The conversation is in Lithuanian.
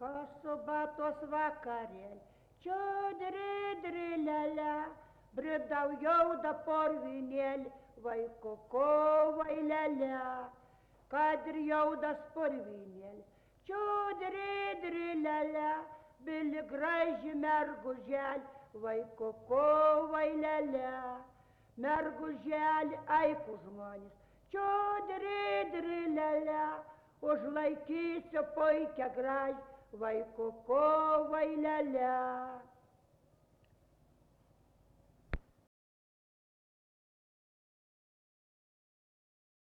Subatos vakarėl, čiudri lele, bridau jau da porvinėlį, vaiko kovai lele, kad ir jau das porvinėlį, čiudri lele, bili graži merguželį, vaiko kovai lele, merguželį aiku žmonės, čiudri lele, užlaikysiu puikia graži, vaiko kovai lele.